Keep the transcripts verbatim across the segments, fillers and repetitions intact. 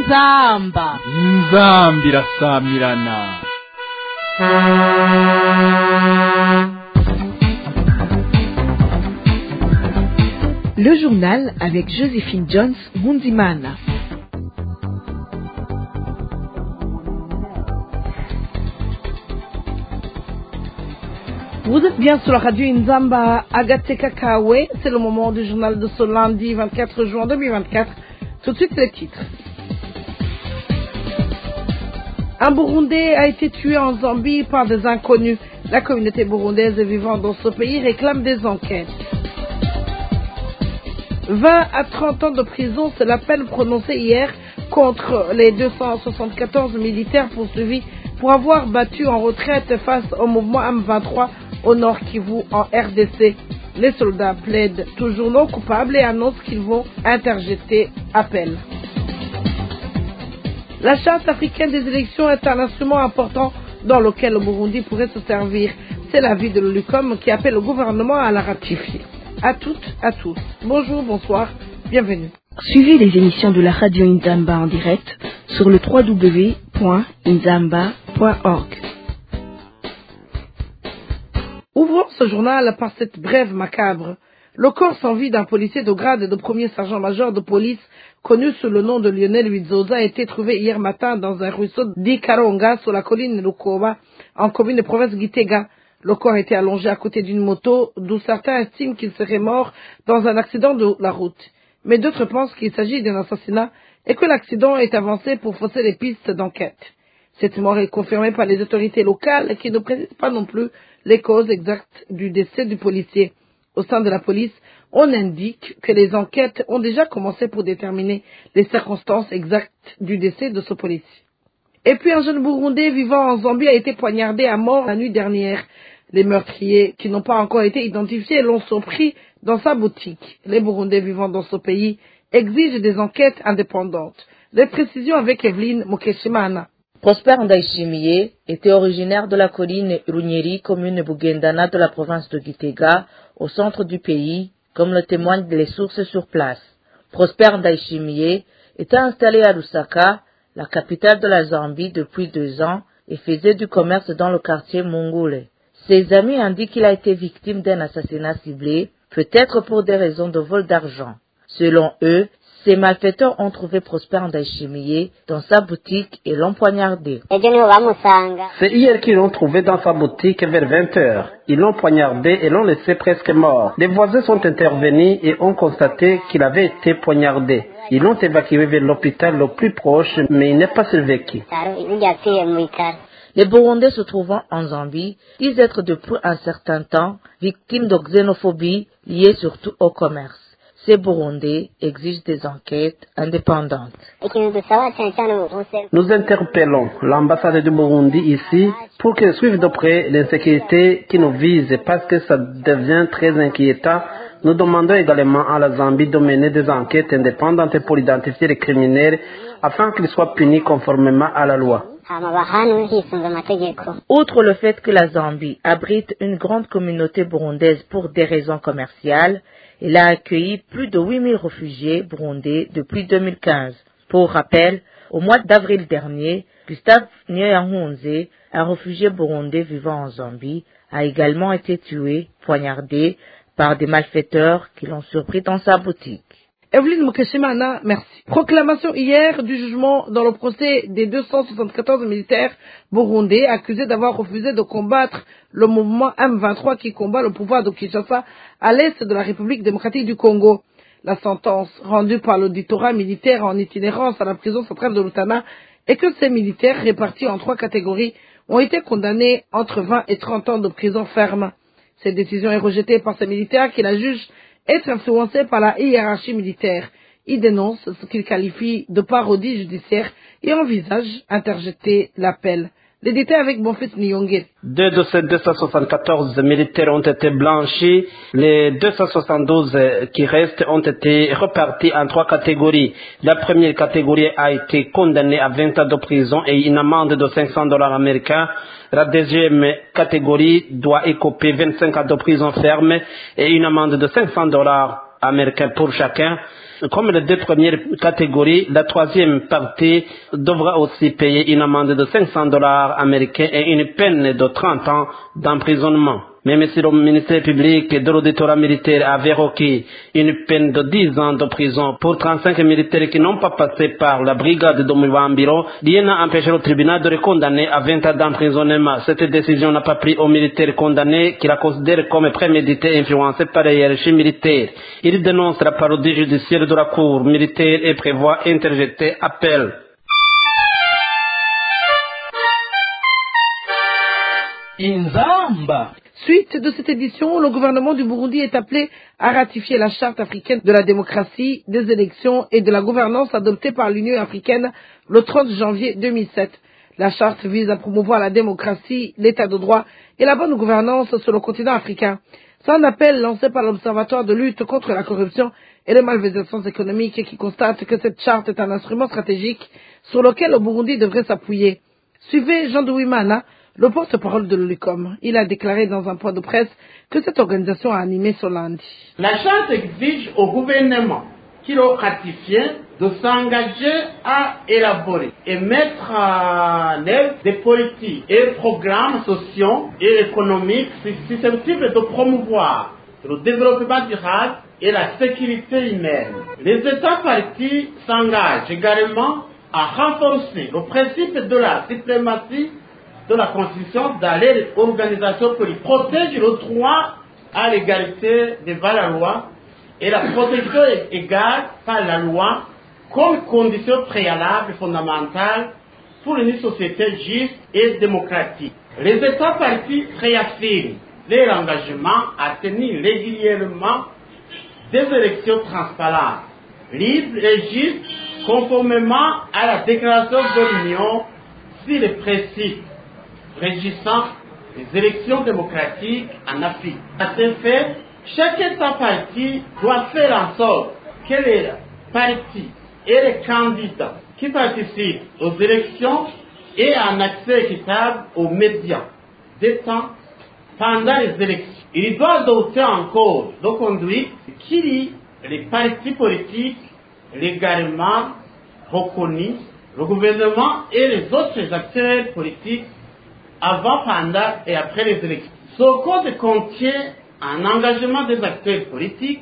inzamba inzambi irasamirana. Le journal avec Joséphine Jones Mundimana. Vous êtes bien sur la radio Inzamba Agateka Kawe. C'est le moment du journal de ce lundi vingt-quatre juin deux mille vingt-quatre. Tout de suite les titres. Un Burundais a été tué en Zambie par des inconnus. La communauté burundaise vivant dans ce pays réclame des enquêtes. vingt à trente ans de prison, c'est la peine prononcée hier contre les deux cent soixante-quatorze militaires poursuivis pour avoir battu en retraite face au mouvement M vingt-trois au Nord Kivu en R D C. Les soldats plaident toujours non coupables et annoncent qu'ils vont interjeter appel. La charte africaine des élections est un instrument important dans lequel le Burundi pourrait se servir. C'est l'avis de l'U L U C O M qui appelle le gouvernement à la ratifier. À toutes, à tous. Bonjour, bonsoir, bienvenue. Suivez les émissions de la radio Inzamba en direct sur le w w w point inzamba point org. Ouvrons ce journal par cette brève macabre. Le corps sans vie d'un policier de grade de premier sergent-major de police, connu sous le nom de Lionel Wizoza, a été trouvé hier matin dans un ruisseau d'Ikaronga sur la colline Lukoba, en commune de province Gitega. Le corps était allongé à côté d'une moto, d'où certains estiment qu'il serait mort dans un accident de la route. Mais d'autres pensent qu'il s'agit d'un assassinat et que l'accident est avancé pour fausser les pistes d'enquête. Cette mort est confirmée par les autorités locales qui ne précisent pas non plus les causes exactes du décès du policier. Au sein de la police, on indique que les enquêtes ont déjà commencé pour déterminer les circonstances exactes du décès de ce policier. Et puis un jeune Burundais vivant en Zambie a été poignardé à mort la nuit dernière. Les meurtriers, qui n'ont pas encore été identifiés, l'ont surpris dans sa boutique. Les Burundais vivant dans ce pays exigent des enquêtes indépendantes. Les précisions avec Evelyne Mukeshimana. Prosper Ndayishimiye était originaire de la colline Runyeri, commune Bugendana de la province de Gitega, au centre du pays, comme le témoignent les sources sur place. Prosper Ndayishimiye était installé à Lusaka, la capitale de la Zambie, depuis deux ans et faisait du commerce dans le quartier Mungule. Ses amis indiquent qu'il a été victime d'un assassinat ciblé, peut-être pour des raisons de vol d'argent. Selon eux, ces malfaiteurs ont trouvé Prosper Ndayishimiye dans sa boutique et l'ont poignardé. C'est hier qu'ils l'ont trouvé dans sa boutique vers vingt heures. Ils l'ont poignardé et l'ont laissé presque mort. Les voisins sont intervenus et ont constaté qu'il avait été poignardé. Ils l'ont évacué vers l'hôpital le plus proche, mais il n'est pas survécu. Les Burundais se trouvant en Zambie disent être depuis un certain temps victimes de xénophobie liée surtout au commerce. Ces Burundais exigent des enquêtes indépendantes. Nous interpellons l'ambassade du Burundi ici pour qu'elle suive de près l'insécurité qui nous vise parce que ça devient très inquiétant. Nous demandons également à la Zambie de mener des enquêtes indépendantes pour identifier les criminels afin qu'ils soient punis conformément à la loi. Outre le fait que la Zambie abrite une grande communauté burundaise pour des raisons commerciales, elle a accueilli plus de huit mille réfugiés burundais depuis deux mille quinze. Pour rappel, au mois d'avril dernier, Gustave Nyoyankunze, un réfugié burundais vivant en Zambie, a également été tué, poignardé, par des malfaiteurs qui l'ont surpris dans sa boutique. Evelyne Mukeshimana, merci. Proclamation hier du jugement dans le procès des deux cent soixante-quatorze militaires burundais accusés d'avoir refusé de combattre le mouvement M vingt-trois qui combat le pouvoir de Kinshasa à l'est de la République démocratique du Congo. La sentence rendue par l'auditorat militaire en itinérance à la prison centrale de Lutana est que ces militaires répartis en trois catégories ont été condamnés entre vingt et trente ans de prison ferme. Cette décision est rejetée par ces militaires qui la jugent être influencés par la hiérarchie militaire. Ils dénoncent ce qu'ils qualifient de parodie judiciaire et envisagent interjeter l'appel. Les détails avec Bonfils Nyongé. Deux de ces deux cent soixante-quatorze militaires ont été blanchis. Les deux cent soixante-douze qui restent ont été repartis en trois catégories. La première catégorie a été condamnée à vingt ans de prison et une amende de cinq cents dollars américains. La deuxième catégorie doit écoper vingt-cinq ans de prison ferme et une amende de cinq cents dollars. américains pour chacun. Comme les deux premières catégories, la troisième partie devra aussi payer une amende de cinq cents dollars américains et une peine de trente ans d'emprisonnement. Même si le ministère public de l'auditorat militaire avait requis une peine de dix ans de prison pour trente-cinq militaires qui n'ont pas passé par la brigade de Muvambiro, rien n'a empêché le tribunal de les condamner à vingt ans d'emprisonnement. Cette décision n'a pas pris aux militaires condamnés qui la considèrent comme préméditée et influencée par la hiérarchie militaire. Il dénonce la parodie judiciaire de la cour militaire et prévoit interjeter appel. Inzamba. Suite de cette édition, le gouvernement du Burundi est appelé à ratifier la charte africaine de la démocratie, des élections et de la gouvernance adoptée par l'Union africaine le trente janvier deux mille sept. La charte vise à promouvoir la démocratie, l'état de droit et la bonne gouvernance sur le continent africain. C'est un appel lancé par l'Observatoire de lutte contre la corruption et les malversations économiques qui constate que cette charte est un instrument stratégique sur lequel le Burundi devrait s'appuyer. Suivez Jean Douimana, le porte-parole de l'Ulicom. Il a déclaré dans un point de presse que cette organisation a animé ce lundi. La charte exige au gouvernement qui l'a ratifié de s'engager à élaborer et mettre en œuvre des politiques et programmes sociaux et économiques susceptibles de promouvoir le développement durable et la sécurité humaine. Les États partis s'engagent également à renforcer le principe de la suprématie de la Constitution dans les organisations politiques, protège le droit à l'égalité devant la loi et la protection égale par la loi comme condition préalable fondamentale pour une société juste et démocratique. Les États partis réaffirment leur engagement à tenir régulièrement des élections transparentes, libres et justes, conformément à la déclaration de l'Union sur les principes régissant les élections démocratiques en Afrique. À ce fait, chaque État parti doit faire en sorte que les partis et les candidats qui participent aux élections aient un accès équitable aux médias d'état pendant les élections. Il doit adopter un code de conduite qui lie les partis politiques légalement reconnus, le gouvernement et les autres acteurs politiques avant, pendant et après les élections. Ce code contient un engagement des acteurs politiques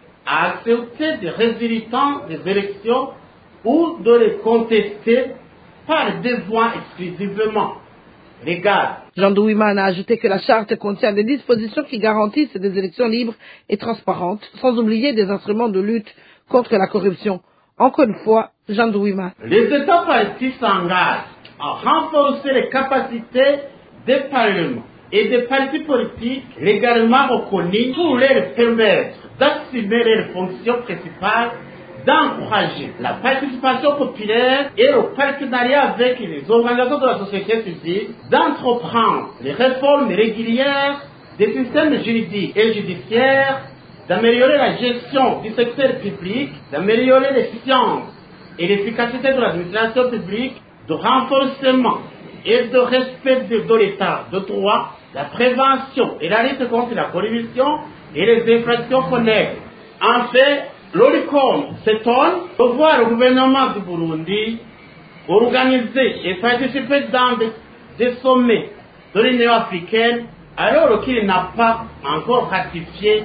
à accepter des résultats des élections ou de les contester par des voies exclusivement légales. Jean Douimana a ajouté que la charte contient des dispositions qui garantissent des élections libres et transparentes, sans oublier des instruments de lutte contre la corruption. Encore une fois, Jean Douimana. Les États partis s'engagent à renforcer les capacités des parlements et des partis politiques légalement reconnus pour leur permettre d'assumer leurs fonctions principales, d'encourager la participation populaire et le partenariat avec les organisations de la société civile, d'entreprendre les réformes régulières des systèmes juridiques et judiciaires, d'améliorer la gestion du secteur public, d'améliorer l'efficience et l'efficacité de l'administration publique, de renforcement et de respect de, de l'état de droit, la prévention et la lutte contre la corruption et les infractions connexes. En fait, l'Ulicom s'étonne de voir le gouvernement du Burundi organiser et participer dans des, des sommets de l'Union africaine alors qu'il n'a pas encore ratifié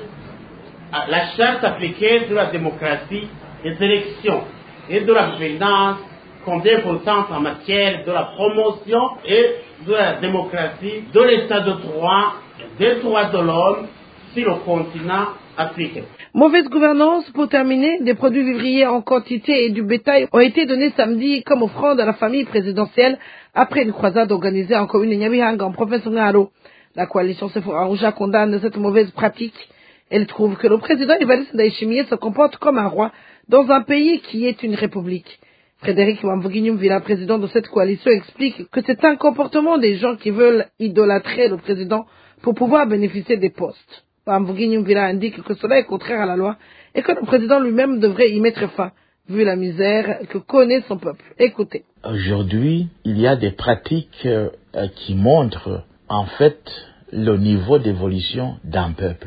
la charte africaine de la démocratie, des élections et de la gouvernance, combien importante en matière de la promotion et de la démocratie, de l'état de droit, des droits de l'homme sur le continent africain. Mauvaise gouvernance, pour terminer, des produits vivriers en quantité et du bétail ont été donnés samedi comme offrande à la famille présidentielle après une croisade organisée en commune de Nyabihanga en province de Ngaro. La coalition Sephora Rouja condamne cette mauvaise pratique. Elle trouve que le président Evariste Ndayishimiye se comporte comme un roi dans un pays qui est une république. Frédéric Wamvuginyumvila, président de cette coalition, explique que c'est un comportement des gens qui veulent idolâtrer le président pour pouvoir bénéficier des postes. Wamvuginyumvila indique que cela est contraire à la loi et que le président lui-même devrait y mettre fin, vu la misère que connaît son peuple. Écoutez. Aujourd'hui, il y a des pratiques euh, qui montrent en fait le niveau d'évolution d'un peuple.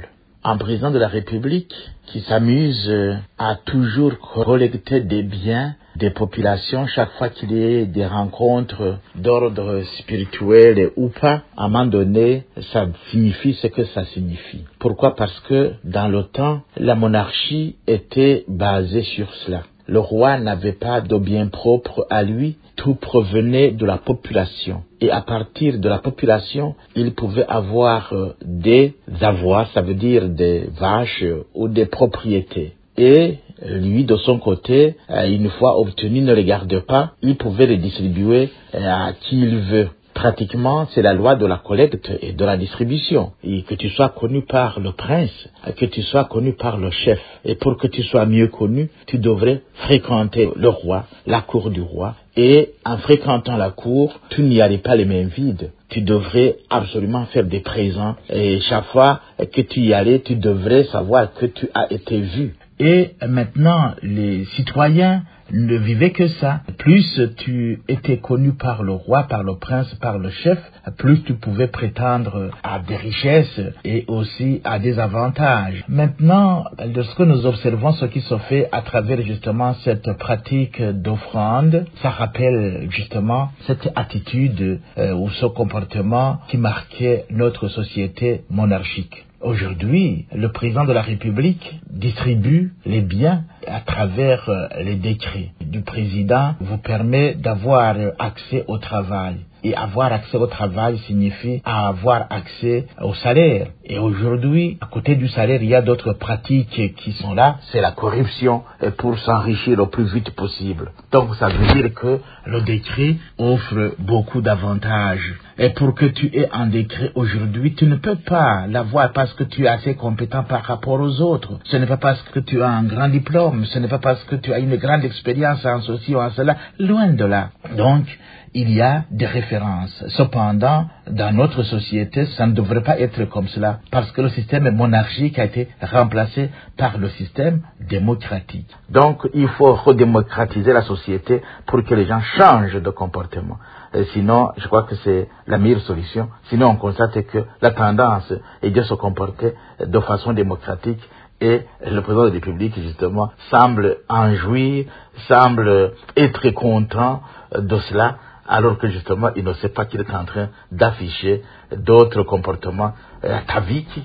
un président de la République qui s'amuse à toujours collecter des biens des populations chaque fois qu'il y ait des rencontres d'ordre spirituel ou pas, à un moment donné, ça signifie ce que ça signifie. Pourquoi? Parce que dans le temps, la monarchie était basée sur cela. Le roi n'avait pas de biens propres à lui, tout provenait de la population. Et à partir de la population, il pouvait avoir des avoirs, ça veut dire des vaches ou des propriétés. Et lui, de son côté, une fois obtenu, ne les garde pas, il pouvait les distribuer à qui il veut. Pratiquement, c'est la loi de la collecte et de la distribution. Et que tu sois connu par le prince, que tu sois connu par le chef. Et pour que tu sois mieux connu, tu devrais fréquenter le roi, la cour du roi. Et en fréquentant la cour, tu n'y allais pas les mains vides. Tu devrais absolument faire des présents. Et chaque fois que tu y allais, tu devrais savoir que tu as été vu. Et maintenant, les citoyens ne vivaient que ça. Plus tu étais connu par le roi, par le prince, par le chef, plus tu pouvais prétendre à des richesses et aussi à des avantages. Maintenant, lorsque nous observons ce qui se fait à travers justement cette pratique d'offrande, ça rappelle justement cette attitude euh, ou ce comportement qui marquait notre société monarchique. Aujourd'hui, le président de la République distribue les biens à travers les décrets du président, vous permet d'avoir accès au travail. Et avoir accès au travail signifie avoir accès au salaire. Et aujourd'hui, à côté du salaire, il y a d'autres pratiques qui sont là. C'est la corruption pour s'enrichir le plus vite possible. Donc, ça veut dire que le décret offre beaucoup d'avantages. Et pour que tu aies un décret aujourd'hui, tu ne peux pas l'avoir parce que tu es assez compétent par rapport aux autres. Ce n'est pas parce que tu as un grand diplôme, ce n'est pas parce que tu as une grande expérience en ceci ou en cela. Loin de là. Donc, il y a des références. Cependant, dans notre société, ça ne devrait pas être comme cela, parce que le système monarchique a été remplacé par le système démocratique. Donc, il faut redémocratiser la société pour que les gens changent de comportement. Et sinon, je crois que c'est la meilleure solution. Sinon, on constate que la tendance est de se comporter de façon démocratique. Et le président de la République, justement, semble en jouir, semble être content de cela, alors que justement, il ne sait pas qu'il est en train d'afficher d'autres comportements ataviques.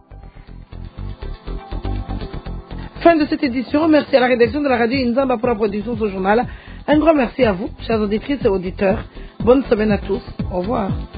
Fin de cette édition. Merci à la rédaction de la radio Inzamba pour la production de ce journal. Un grand merci à vous, chers auditrices et auditeurs. Bonne semaine à tous. Au revoir.